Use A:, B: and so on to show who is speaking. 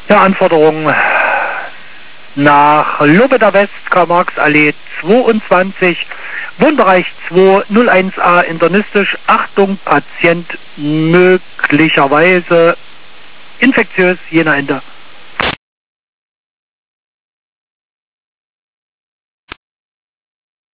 A: Ja, Anforderungen nach Lobeda West, Karl-Marx-Allee 22, Wohnbereich 201a, internistisch, Achtung, Patient möglicherweise infektiös, Jena Ende.